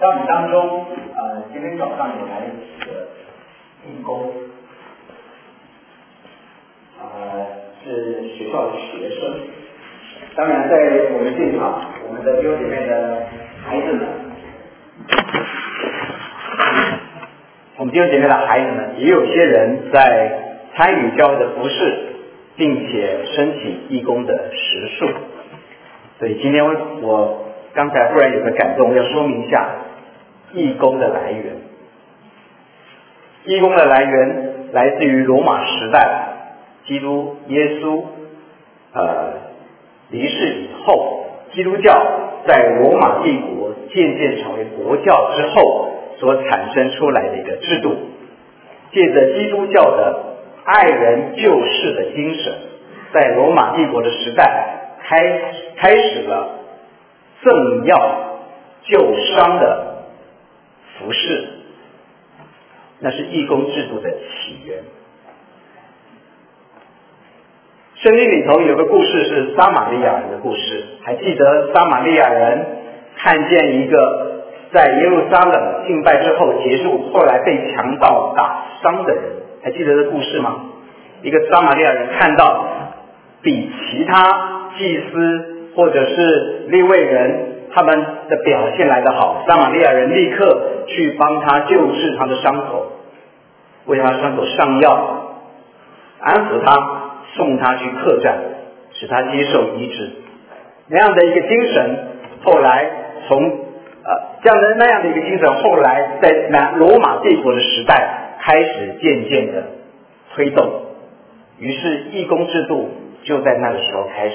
在我们当中，今天早上有来几个义工，是学校的学生。当然，在我们现场，我们的弟兄姐妹的孩子们，我们弟兄姐妹的孩子们，也有些人在参与教会的服事，并且申请义工的时数。所以今天我刚才忽然有个感动，要说明一下义工的来源。义工的来源来自于罗马时代，基督耶稣离世以后，基督教在罗马帝国渐渐成为国教之后所产生出来的一个制度，借着基督教的爱人救世的精神，在罗马帝国的时代开始了赠药救伤的服事，那是义工制度的起源。圣经里头有个故事是撒玛利亚人的故事，还记得撒玛利亚人看见一个在耶路撒冷敬拜之后结束，后来被强盗打伤的人，还记得这故事吗？一个撒玛利亚人看到比其他祭司或者是利未人他们的表现来得好，撒玛利亚人立刻去帮他救治他的伤口，为他伤口上药，安抚他，送他去客栈，使他接受医治。那样的一个精神，后来那样的一个精神，后来在罗马帝国的时代开始渐渐的推动，于是义工制度就在那个时候开始，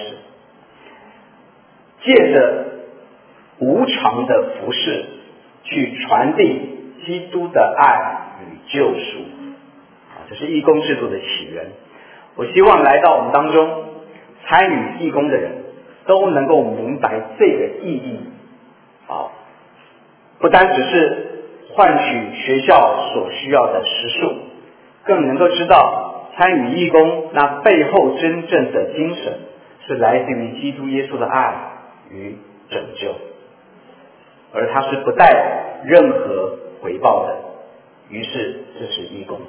借着无偿的服事去传递基督的爱与救赎。这是义工制度的起源。我希望来到我们当中参与义工的人都能够明白这个意义，不单只是换取学校所需要的时数，更能够知道参与义工那背后真正的精神是来自于基督耶稣的爱与拯救，而他是不带任何回报的，于是这是义工。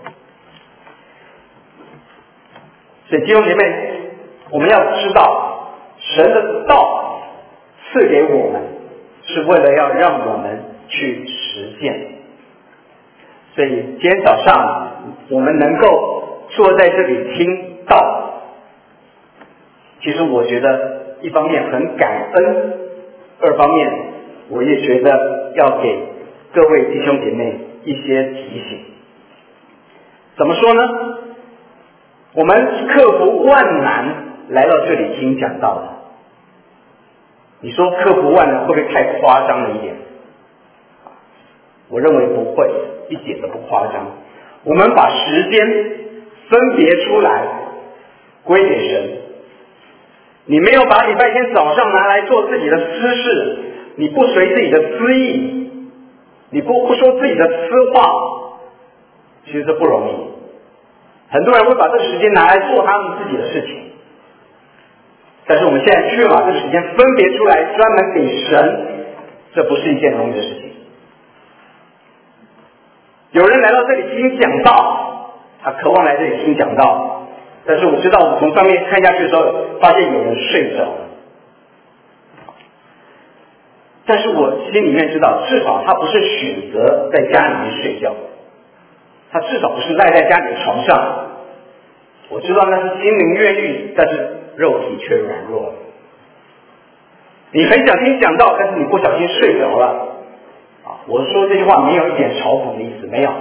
所以弟兄姐妹，我们要知道神的道赐给我们是为了要让我们去实践。所以今天早上我们能够坐在这里听道，其实我觉得一方面很感恩，二方面我也觉得要给各位弟兄姐妹一些提醒。怎么说呢？我们克服万难来到这里听讲道的，你说克服万难会不会太夸张了一点？我认为不会，一点都不夸张。我们把时间分别出来归给神，你没有把礼拜天早上拿来做自己的私事，你不随自己的私意，你不说自己的私话，其实这不容易。很多人会把这个时间拿来做他们自己的事情，但是我们现在却把这个时间分别出来专门给神，这不是一件容易的事情。有人来到这里听讲道，他渴望来这里听讲道，但是我知道我从上面看下去的时候，发现有人睡着了。但是我心里面知道，至少他不是选择在家里面睡觉，他至少不是赖在家里的床上。我知道那是心灵越狱，但是肉体却软弱了。你很想听讲道，但是你不小心睡着了。我说这句话没有一点嘲讽的意思，没有。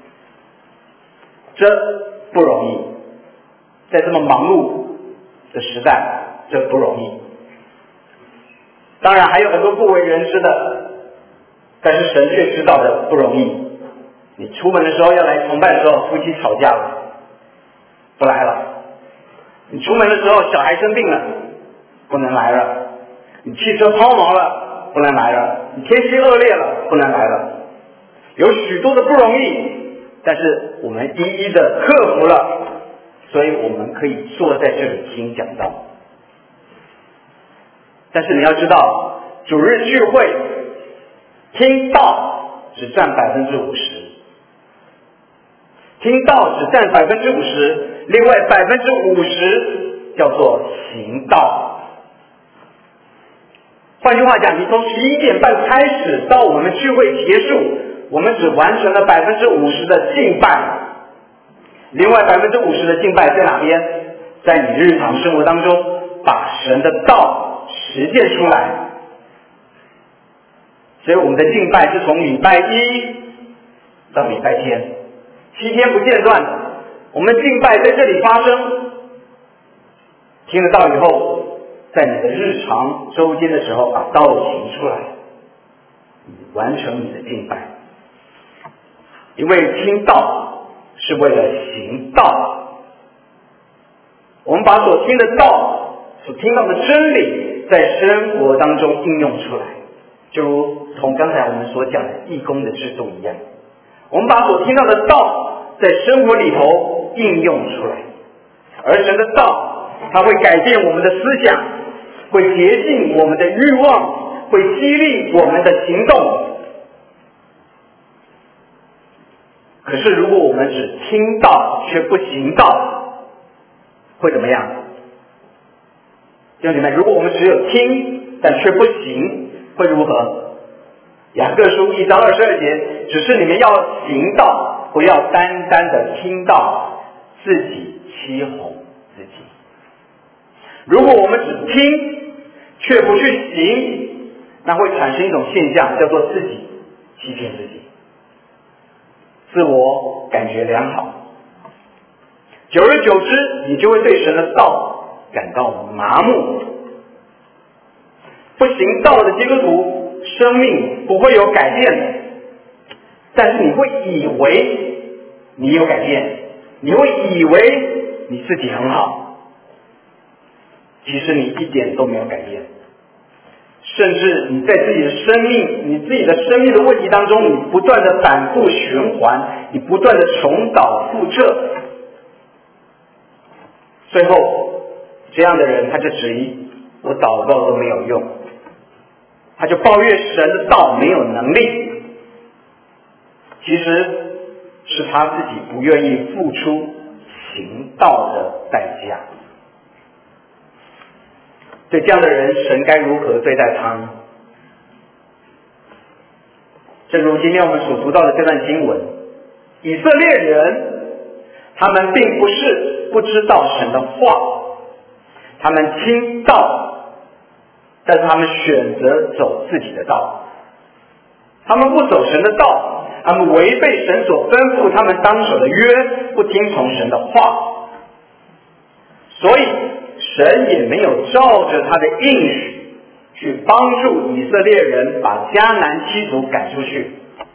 这不容易，在这么忙碌的时代，这不容易。当然还有很多不为人知的，但是神却知道的不容易。你出门的时候要来崇拜的时候，夫妻吵架了，不来了；你出门的时候小孩生病了，不能来了；你汽车抛锚了，不能来了；你天气恶劣了，不能来了。有许多的不容易，但是我们一一的克服了，所以我们可以坐在这里听讲道。但是你要知道，主日聚会听道只占50%，听道只占50%，另外50%叫做行道。换句话讲，你从11点半开始到我们聚会结束，我们只完成了50%的敬拜，另外50%的敬拜在哪边？在你日常生活当中把神的道实践出来。所以我们的敬拜是从礼拜1到礼拜天，7天不间断。我们敬拜在这里发生，听了道以后，在你的日常周间的时候把道行出来，完成你的敬拜。因为听道是为了行道，我们把所听的道、所听到的真理在生活当中应用出来，就如同刚才我们所讲的义工的制度一样，我们把所听到的道在生活里头应用出来，而神的道它会改变我们的思想，会洁净我们的欲望，会激励我们的行动。可是如果我们只听道却不行道，会怎么样？弟兄姐妹，如果我们只有听但却不行，会如何？雅各书1章22节，只是你们要行道，不要单单的听道，自己欺哄自己。如果我们只听却不去行，那会产生一种现象，叫做自己欺骗自己，自我感觉良好，久而久之你就会对神的道感到麻木。不行道的基督徒生命不会有改变的，但是你会以为你有改变，你会以为你自己很好，其实你一点都没有改变。甚至你在自己的生命的问题当中，你不断的反复循环，你不断的重蹈覆辙，最后这样的人他就质疑，我祷告都没有用，他就抱怨神的道没有能力。其实是他自己不愿意付出行道的代价。对这样的人，神该如何对待他呢？正如今天我们所读到的这段经文，以色列人他们并不是不知道神的话，他们听道，但是他们选择走自己的道，他们不走神的道，他们违背神所吩咐他们当守的约，不听从神的话，所以神也没有照着他的应许去帮助以色列人把迦南七族赶出去。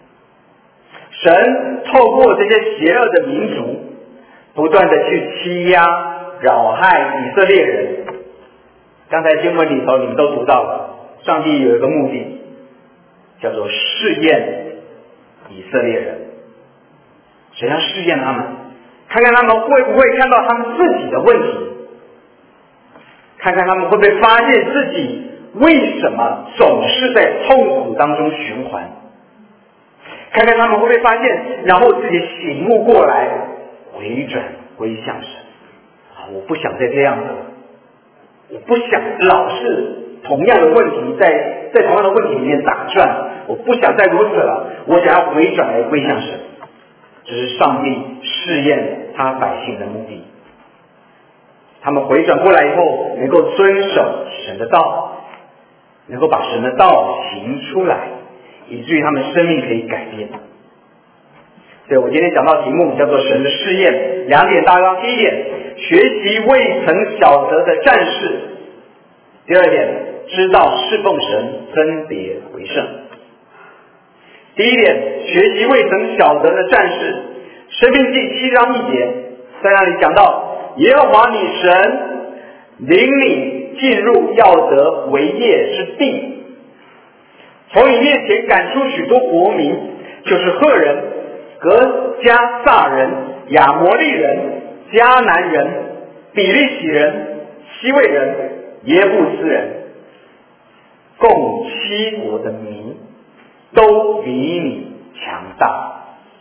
神透过这些邪恶的民族不断的去欺压扰害以色列人。刚才经文里头你们都读到了，上帝有一个目的，叫做试验以色列人。神要试验他们，看看他们会不会看到他们自己的问题，看看他们会不会发现自己为什么总是在痛苦当中循环，看看他们会不会发现，然后自己醒悟过来，回转归向神。我不想再这样子了，我不想老是同样的问题在同样的问题里面打转，我不想再如此了，我想要回转来归向神。这是上帝试验他百姓的目的。他们回转过来以后，能够遵守神的道，能够把神的道行出来，以至于他们生命可以改变。所以我今天讲到题目叫做神的试验，两点大纲。第一点，学习未曾晓得的战士；第二点，知道侍奉神，分别为圣。第一点，学习未曾晓得的战士。申命记7章1节，在那里讲到，耶和华你神领你进入要得为业之地，从你面前赶出许多国民，就是赫人、革迦撒人、亚摩利人、迦南人、比利洗人、希未人、耶布斯人，共7国的民， 都比你强大。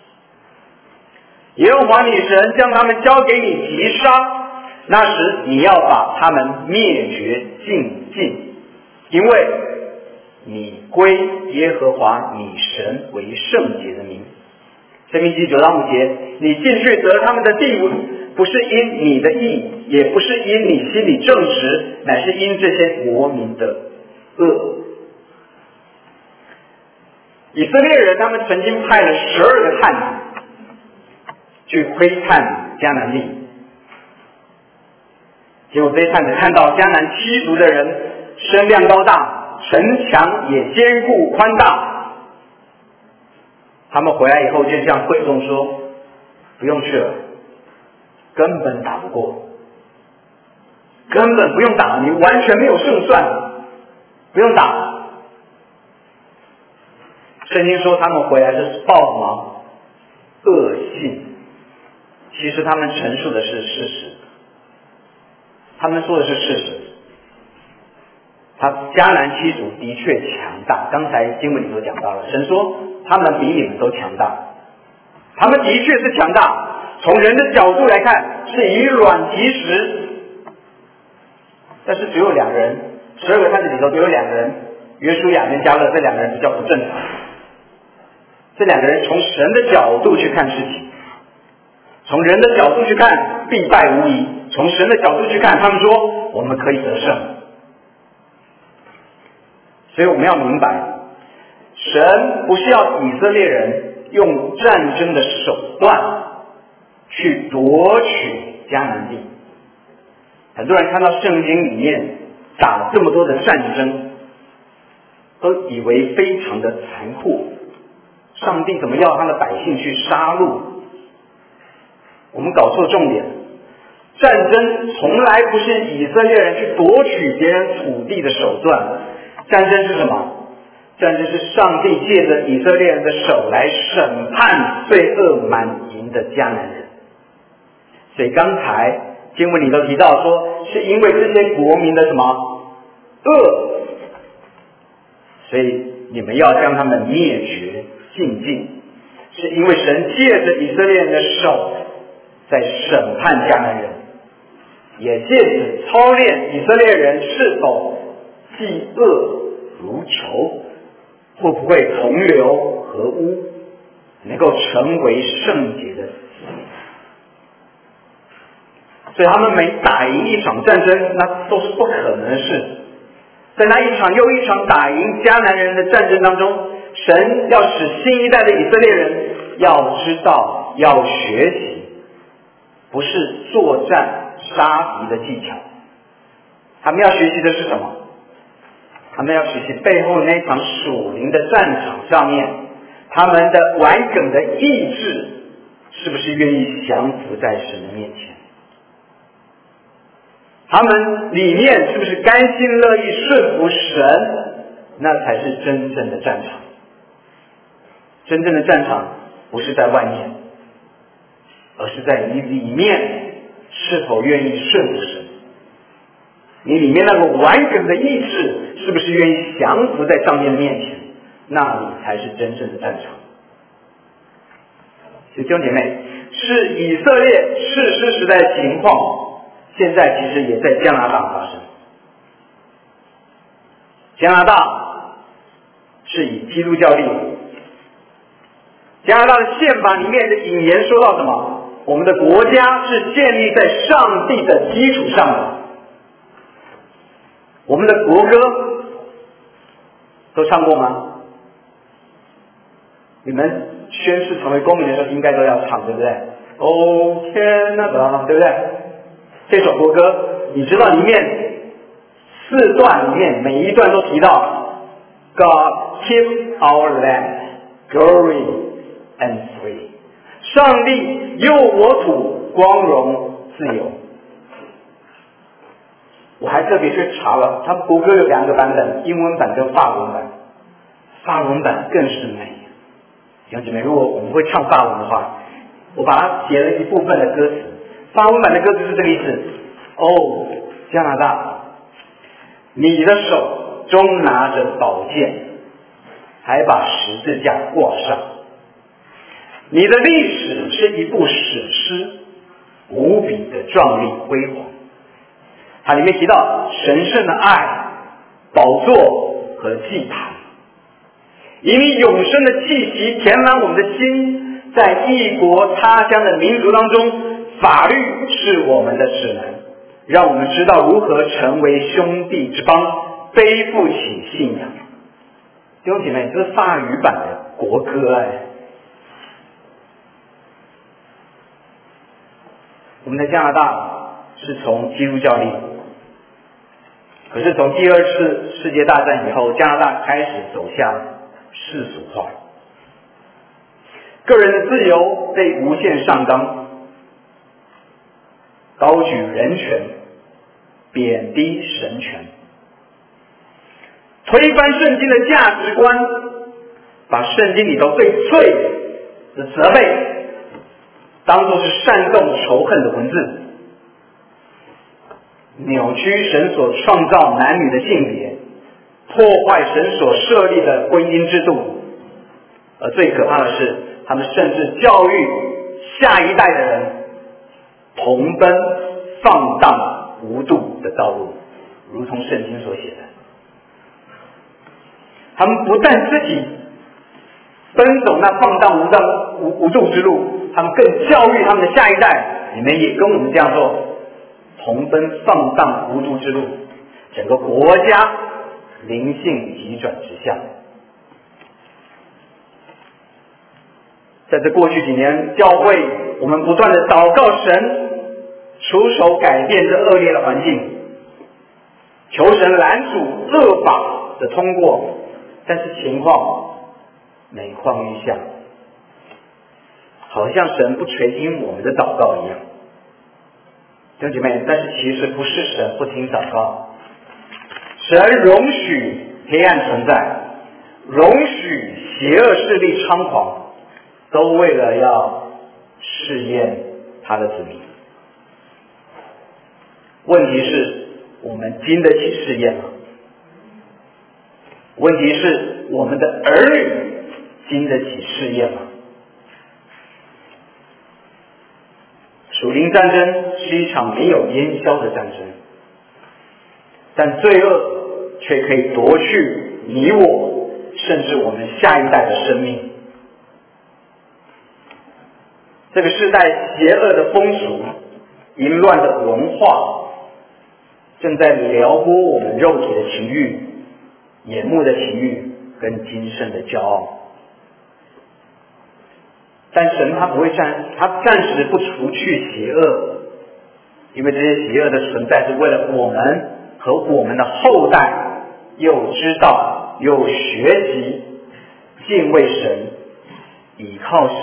耶和华你神将他们交给你击杀，那时你要把他们灭绝尽尽，因为你归耶和华你神为圣洁的名。申命记9到5节，你进去得他们的地，不是因你的义，也不是因你心里正直，乃是因这些国民的恶。以色列人他们曾经派了12个探子去窥探迦南地，结果这些探子看到迦南7族的人身量高大，城墙也坚固宽大，他们回来以后就向会众说，不用去了，根本打不过，根本不用打，你完全没有胜算，不用打。圣经说他们回来是抱什么恶信，其实他们陈述的是事实，他们说的是事实。迦南7族的确强大，刚才经文里头讲到了，神说他们比你们都强大，他们的确是强大。从人的角度来看，是以卵击石，但是只有2人，12个探子里头只有2人，约书亚跟迦勒，这2个人比较不正常。这2个人从神的角度去看事情，从人的角度去看必败无疑，从神的角度去看，他们说我们可以得胜。所以我们要明白，神不是要以色列人用战争的手段去夺取迦南地。很多人看到圣经里面打了这么多的战争，都以为非常的残酷，上帝怎么要他的百姓去杀戮？我们搞错重点，战争从来不是以色列人去夺取别人土地的手段，战争是什么？战争是上帝借着以色列人的手来审判罪恶满盈的迦南人。所以刚才经文里头提到说，是因为这些国民的什么恶，所以你们要将他们灭绝尽尽，是因为神借着以色列人的手在审判迦南人，也借此操练以色列人是否嫉恶如仇，会不会同流合污，能够成为圣洁的子民。所以他们每打赢一场战争，那都是不可能的事。在那一场又一场打赢迦南人的战争当中，神要使新一代的以色列人要知道，要学习，不是作战杀敌的技巧，他们要学习的是什么？他们要学习背后那场属灵的战场上面，他们的顽梗的意志是不是愿意降服在神的面前？他们里面是不是甘心乐意顺服神？那才是真正的战场。真正的战场不是在外面，而是在你里面是否愿意顺服神。你里面那个顽梗的意志是不是愿意降服在上帝的面前？那你才是真正的战场。弟兄姐妹，是以色列士师时代的情况，现在其实也在加拿大发生。加拿大是以基督教立国，加拿大的宪法里面的引言说到什么？我们的国家是建立在上帝的基础上的。我们的国歌都唱过吗？你们宣誓成为公民的时候应该都要唱，对不对？哦天哪，对不对？这首国歌你知道里面4段里面每一段都提到 God keep our land glory and free， 上帝佑我土光荣自由。我还特别去查了，他们国歌有2个版本，英文版跟法文版，法文版更是美。弟兄姐妹，如果我们会唱法文的话，我把它写了一部分的歌词。法文版的歌词是这个意思：哦，加拿大，你的手中拿着宝剑， 还把十字架挂上。你的历史是一部史诗，无比的壮丽辉煌。它里面提到神圣的爱、宝座和祭坛，以你永生的气息填满我们的心，在异国他乡的民族当中，法律是我们的指南，让我们知道如何成为兄弟之邦，背负起信仰。弟兄姐妹，这是法语版的国歌哎。我们的加拿大是从基督教立国，可是从第二次世界大战以后，加拿大开始走向世俗化，个人的自由被无限上纲，高举人权，贬低神权，推翻圣经的价值观，把圣经里头最罪的责备当作是煽动仇恨的文字，扭曲神所创造男女的性别，破坏神所设立的婚姻制度，而最可怕的是，他们甚至教育下一代的人同奔放荡无度的道路，如同圣经所写的。他们不但自己奔走那放荡无度之路，他们更教育他们的下一代，你们也跟我们这样做，同奔放荡无度之路，整个国家灵性急转直下。在这过去几年，教会我们不断的祷告神出手改变这恶劣的环境，求神拦阻恶法的通过，但是情况每况愈下，好像神不垂听我们的祷告一样。弟兄姐妹，但是其实不是神不听祷告，神容许黑暗存在，容许邪恶势力猖狂，都为了要试验他的子民。问题是我们经得起试验吗？问题是我们的儿女经得起试验吗？属灵战争是一场没有烟消的战争，但罪恶却可以夺去你我，甚至我们下一代的生命。这个世代邪恶的风俗、淫乱的文化，正在撩拨我们肉体的情欲、眼目的情欲跟今生的骄傲。但神他不会他暂时不除去邪恶，因为这些邪恶的存在是为了我们和我们的后代又知道又学习敬畏神，倚靠神，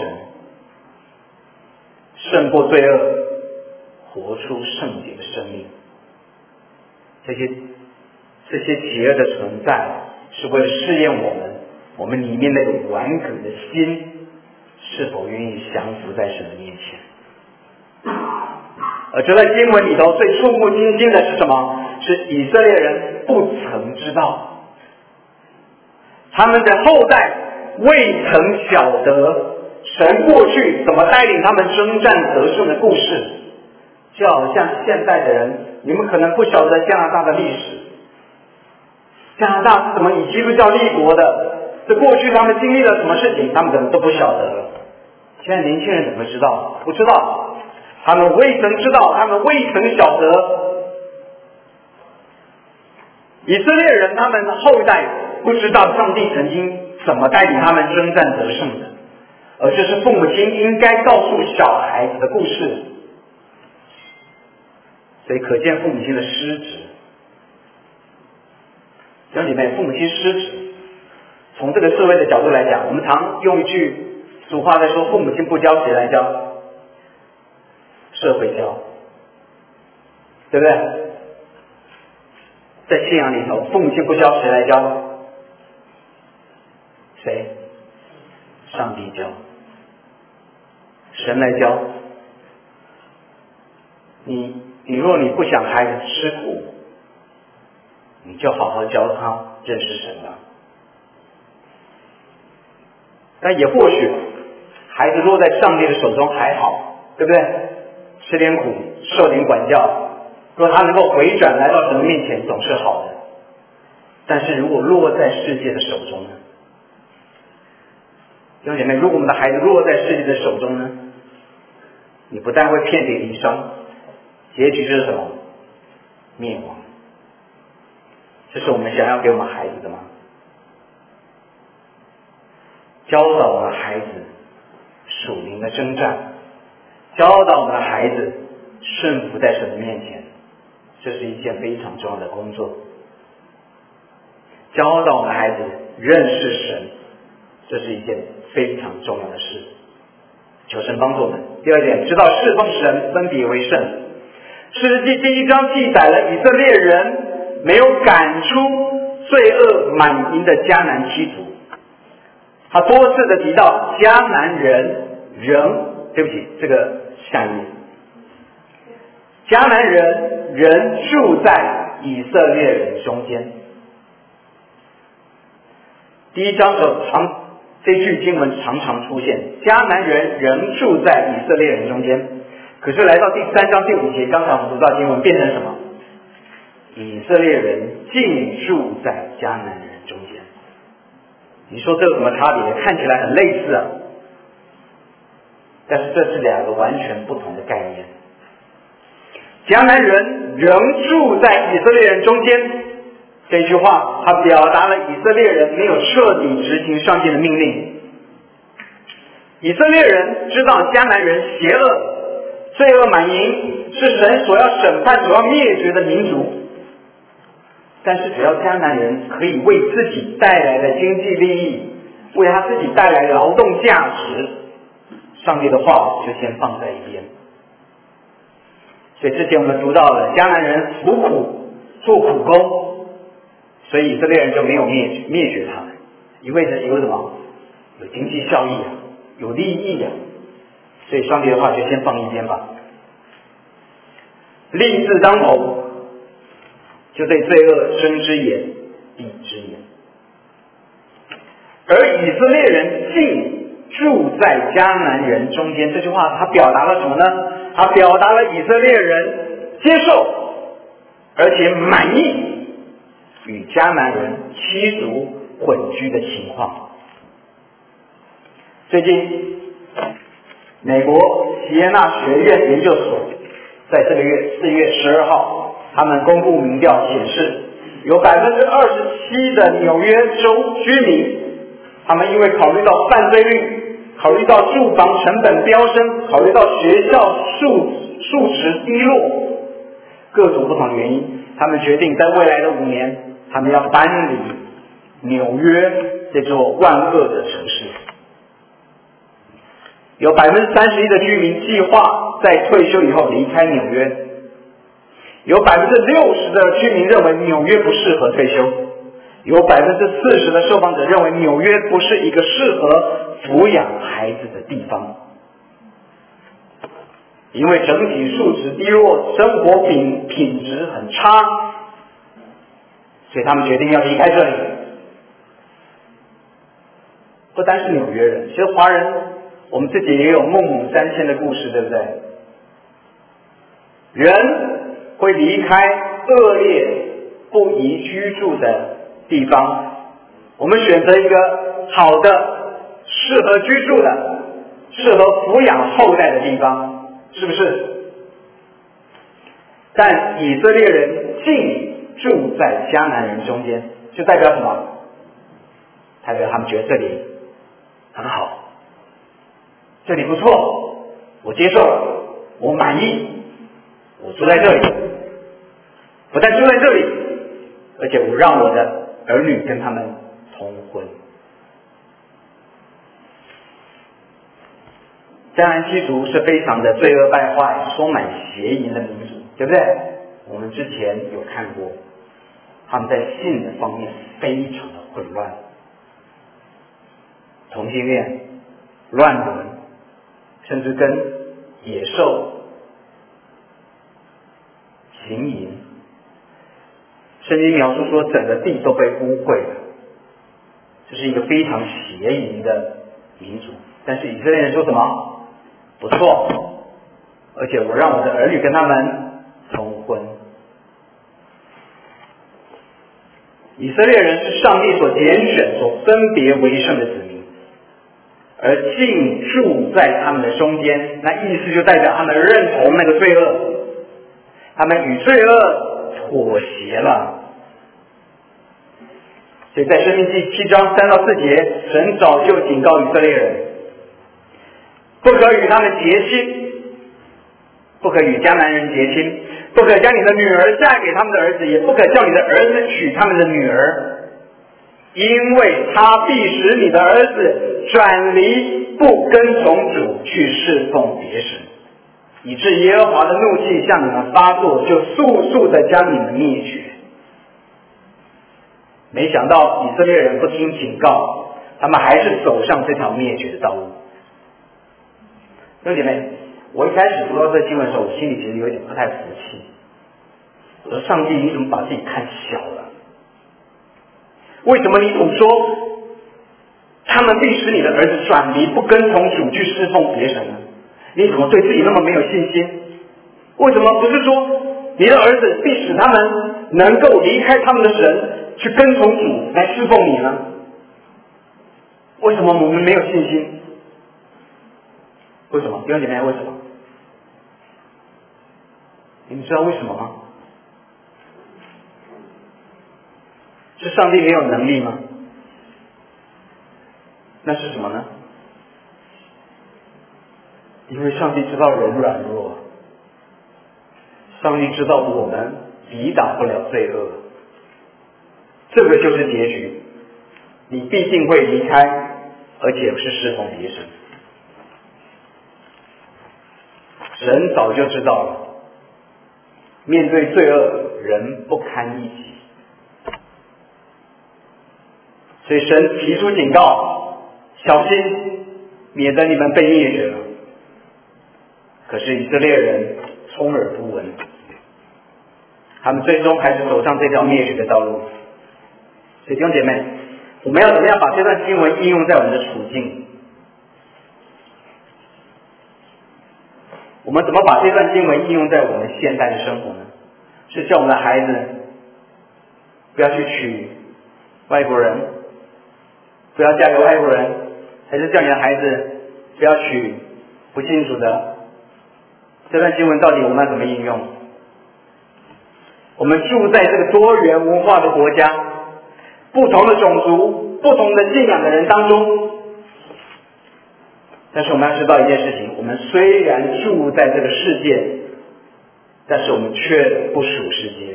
胜过罪恶，活出圣洁的生命。这些邪恶的存在是为了试验我们里面那个顽梗的心是否愿意降服在神的面前。而就在经文里头最触目惊心的是什么？是以色列人不曾知道，他们的后代未曾晓得神过去怎么带领他们征战得胜的故事。就好像现代的人，你们可能不晓得加拿大的历史，加拿大是怎么以基督教立国的，这过去他们经历了什么事情，他们可能都不晓得了。现在年轻人怎么知道？不知道，他们未曾知道，他们未曾晓得。以色列人他们后代不知道上帝曾经怎么带领他们征战得胜的，而这是父母亲应该告诉小孩子的故事。所以可见父母亲的失职。弟兄姐妹，父母亲失职，从这个社会的角度来讲，我们常用一句俗话在说，父母亲不教谁来教？社会教，对不对？在信仰里头，父母亲不教谁来教？谁？上帝教，神来教。你若你不想孩子吃苦，你就好好教他认识神吧。 但也或许孩子落在上帝的手中还好，对不对？吃点苦，受点管教，若他能够回转来到神的面前，总是好的。但是如果落在世界的手中呢？弟兄姐妹，如果我们的孩子落在世界的手中呢，你不但会遍体鳞伤，结局是什么？灭亡。这是我们想要给我们孩子的吗？教导我们的孩子属灵的征战，教导我们的孩子顺服在神的面前，这是一件非常重要的工作。教导我们的孩子认识神，这是一件非常重要的事。求神帮助我们。第二点，知道侍奉神分别为圣。士师记第1章记载了以色列人没有赶出罪恶满盈的迦南七族，他多次的提到迦南人对不起，这个下一页，迦南人仍住在以色列人中间。第1章的这句经文常常出现，迦南人仍住在以色列人中间。可是来到第3章第5节，刚才我们读到经文变成什么？以色列人竟住在迦南人中间。你说这有什么差别？看起来很类似啊，但是这是两个完全不同的概念。迦南人仍住在以色列人中间，这句话它表达了以色列人没有彻底执行上帝的命令。以色列人知道迦南人邪恶，罪恶满盈，是神所要审判、所要灭绝的民族。但是只要迦南人可以为自己带来的经济利益，为他自己带来的劳动价值，上帝的话就先放在一边。所以之前我们读到了迦南人服苦做苦工，所以以色列人就没有灭绝他们，意味着有什么？有经济效益啊，有利益啊，所以上帝的话就先放一边吧。利字当头，就对罪恶睁只眼闭只眼。而以色列人竟住在迦南人中间，这句话它表达了什么呢？它表达了以色列人接受而且满意与迦南人七族混居的情况。最近美国锡耶纳学院研究所在这个月4月12号，他们公布民调显示，有 27% 的纽约州居民，他们因为考虑到犯罪率，考虑到住房成本飙升，考虑到学校素质低落，各种不同的原因，他们决定在未来的5年，他们要搬离纽约这座万恶的城市。有 31% 的居民计划在退休以后离开纽约，有 60% 的居民认为纽约不适合退休，有 40% 的受访者认为纽约不是一个适合抚养孩子的地方，因为整体素质低落，生活品质很差，所以他们决定要离开这里。不单是纽约人，其实华人我们自己也有孟母三迁的故事，对不对？人会离开恶劣不宜居住的地方，我们选择一个好的适合居住的适合抚养后代的地方，是不是？但以色列人竟住在迦南人中间，就代表什么？代表他们觉得这里很好，这里不错，我接受了，我满意，我住在这里，不但住在这里，而且我让我的儿女跟他们同婚。迦南七族是非常的罪恶败坏、充满邪淫的民族，对不对？我们之前有看过，他们在性的方面非常的混乱，同性恋、乱伦，甚至跟野兽行淫。圣经描述说整个地都被污秽了，这是一个非常邪淫的民族。但是以色列人说什么？不错，而且我让我的儿女跟他们通婚。以色列人是上帝所拣选、所分别为圣的子民，而竟住在他们的中间，那意思就代表他们认同那个罪恶，他们与罪恶妥协了。所以在申命记7章3到4节，神早就警告以色列人，不可与他们结亲，不可与迦南人结亲，不可将你的女儿嫁给他们的儿子，也不可叫你的儿子娶他们的女儿，因为他必使你的儿子转离不跟从主去侍奉别神，以致耶和华的怒气向你们发作，就速速的将你们灭绝。没想到以色列人不听警告，他们还是走上这条灭绝的道路。弟兄姐妹，我一开始读到这经文的时候，我心里其实有点不太服气。我说上帝，你怎么把自己看小了？为什么你总说他们必使你的儿子转离不跟从主去侍奉别神呢？你怎么对自己那么没有信心？为什么不是说你的儿子必使他们能够离开他们的神，去跟从主来侍奉你呢？为什么我们没有信心？为什么？弟兄姐妹，为什么？你们知道为什么吗？是上帝没有能力吗？那是什么呢？因为上帝知道人软弱，上帝知道我们抵挡不了罪恶，这个就是结局，你必定会离开，而且是侍奉别神。神早就知道了，面对罪恶，人不堪一击，所以神提出警告，小心，免得你们被灭绝了。可是以色列人充耳不闻，他们最终还是走上这条灭绝的道路。所以弟兄姐妹，我们要怎么样把这段经文应用在我们的处境？我们怎么把这段经文应用在我们现代的生活呢？是叫我们的孩子不要去娶外国人，不要嫁给外国人，还是叫你的孩子不要娶不信主的？这段经文到底我们要怎么应用？我们住在这个多元文化的国家，不同的种族、不同的信仰的人当中，但是我们要知道一件事情，我们虽然住在这个世界，但是我们却不属世界。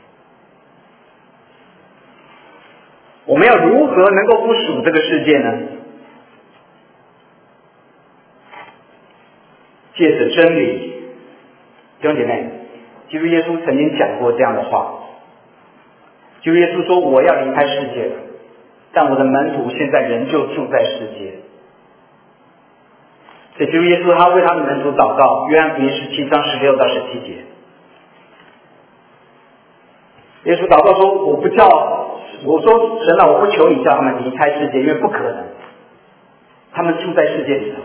我们要如何能够不属这个世界呢？借着真理。弟兄姐妹，基督耶稣曾经讲过这样的话，基督耶稣说，我要离开世界了，但我的门徒现在仍旧住在世界。所以基督耶稣他为他的门徒祷告，约翰福音17章16到17节。耶稣祷告说，我说神啊，我不求你叫他们离开世界，因为不可能，他们住在世界里头，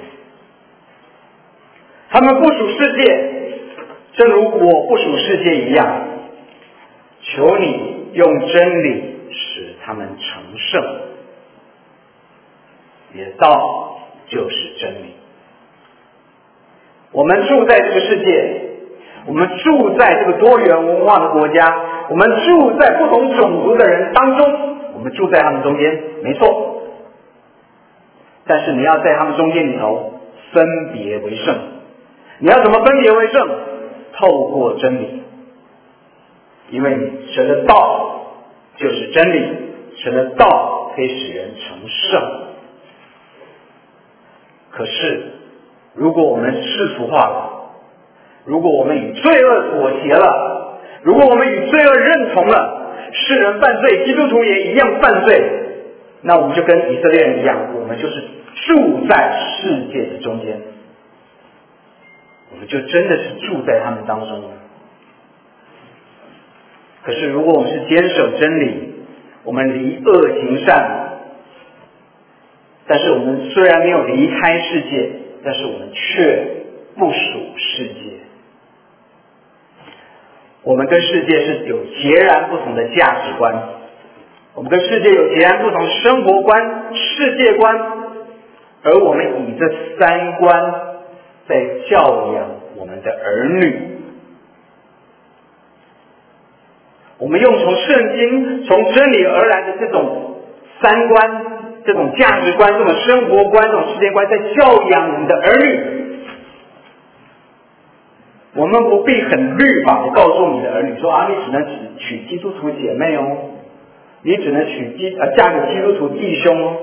他们不属世界，正如我不属世界一样。求你用真理使他们成圣，你的道就是真理。我们住在这个世界，我们住在这个多元文化的国家，我们住在不同种族的人当中，我们住在他们中间，没错。但是你要在他们中间里头分别为圣。你要怎么分别为圣？透过真理。因为神的道就是真理，神的道可以使人成圣。可是如果我们世俗化了，如果我们与罪恶妥协了，如果我们与罪恶认同了，世人犯罪，基督徒也一样犯罪，那我们就跟以色列人一样，我们就是住在世界的中间，我们就真的是住在他们当中了。可是如果我们是坚守真理，我们离恶行善， 但是我们虽然没有离开世界，但是我们却不属世界。我们跟世界是有截然不同的价值观，我们跟世界有截然不同的生活观、世界观，而我们以这三观在教养我们的儿女。我们用从圣经、从真理而来的这种三观、这种价值观、这种生活观、这种世界观，在教养我们的儿女。我们不必很律法的告诉你的儿女说啊，你只能娶基督徒姐妹哦，你只能嫁给基督徒弟兄哦，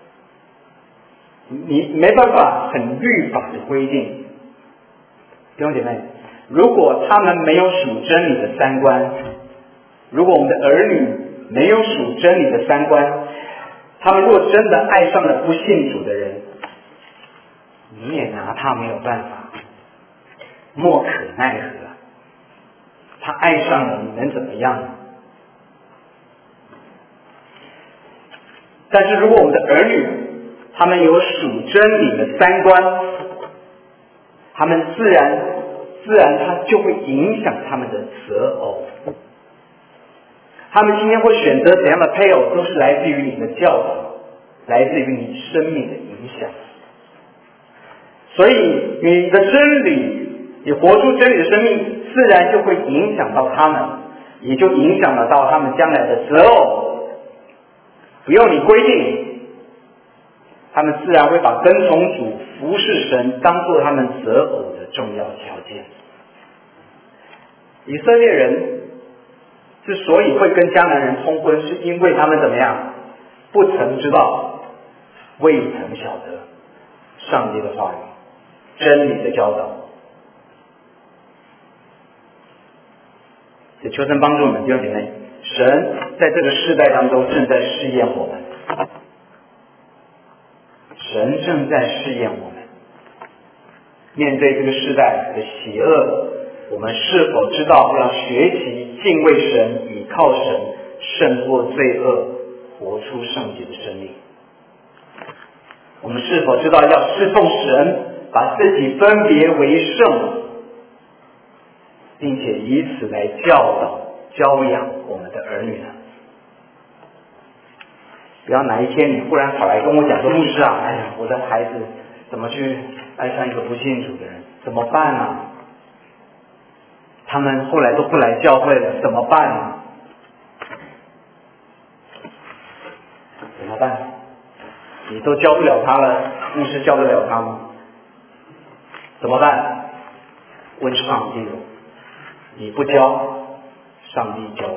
你没办法很律法的规定。弟兄姐妹，如果他们没有属真理的三观，如果我们的儿女没有属真理的三观，他们若真的爱上了不信主的人，你也拿他没有办法，莫可奈何。他爱上了你能怎么样？但是如果我们的儿女他们有属真理的三观，他们自然他就会影响他们的择偶。他们今天会选择怎样的配偶，都是来自于你的教导，来自于你生命的影响。所以你的真理，你活出真理的生命，自然就会影响到他们，也就影响了到他们将来的择偶。不用你规定，他们自然会把跟从主、服侍神当作他们择偶的重要条件。以色列人之所以会跟迦南人通婚，是因为他们怎么样？不曾知道，未曾晓得上帝的话语、真理的教导。也求神帮助我们弟兄姐妹，神在这个世代当中正在试验我们，神正在试验我们。面对这个世代的邪恶，我们是否知道要学习敬畏神，倚靠神，胜过罪恶，活出圣洁的生命？我们是否知道要侍奉神，把自己分别为圣，并且以此来教导、教养我们的儿女呢？不要哪一天你忽然跑来跟我讲说，牧师啊，哎呀，我的孩子怎么去爱上一个不信主的人，怎么办啊？他们后来都不来教会了，怎么办呢？怎么办？你都教不了他了，牧师教得了他吗？怎么办？问上帝，你不教，上帝教。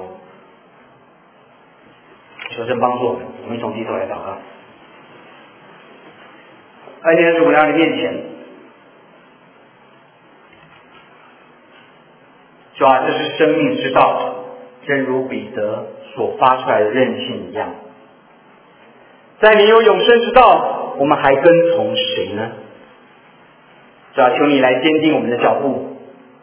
求神帮助我们，我们一同低头来祷告。爱天主，我在你面前，主啊，这是生命之道，正如彼得所发出来的韧性一样。在你有永生之道，我们还跟从谁呢？主啊，求你来坚定我们的脚步，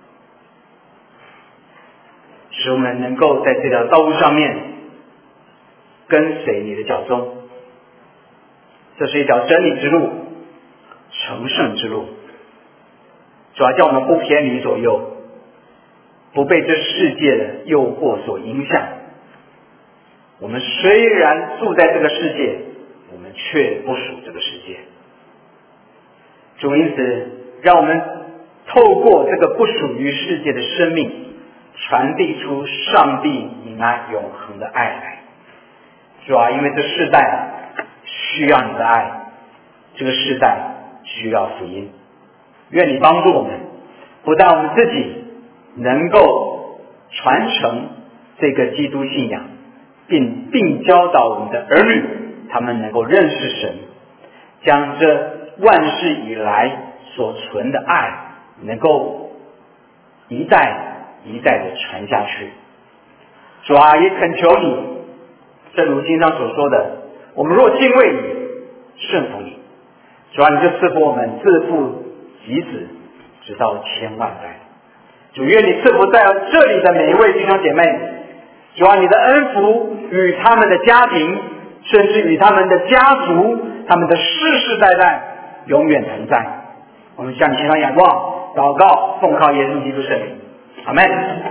使我们能够在这条道路上面跟随你的脚踪。这是一条真理之路，成圣之路。主啊，叫我们不偏离左右，不被这世界的诱惑所影响。我们虽然住在这个世界，我们却不属这个世界。主，因此让我们透过这个不属于世界的生命，传递出上帝你那永恒的爱来。主啊，因为这世代需要你的爱，这个世代需要福音。愿你帮助我们，不但我们自己能够传承这个基督信仰，并教导我们的儿女，他们能够认识神，将这万世以来所存的爱能够一代一代的传下去。主啊，也恳求你，正如经上所说的，我们若敬畏你，顺服你，主啊，你就赐福我们自父及子，直到千万代。主，愿你赐福在这里的每一位弟兄姐妹，主啊，你的恩福与他们的家庭，甚至与他们的家族， 他们的世世代代永远同在。我们向前方仰望，祷告，奉靠耶稣基督圣名，阿们。